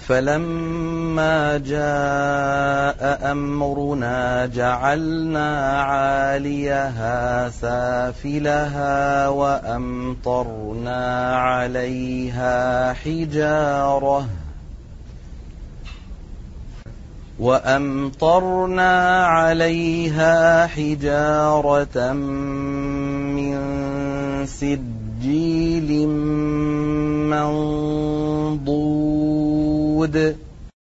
فلما جاء أمرنا جعلنا عاليها سافلها وأمطرنا عليها حجارة من سجيل منضود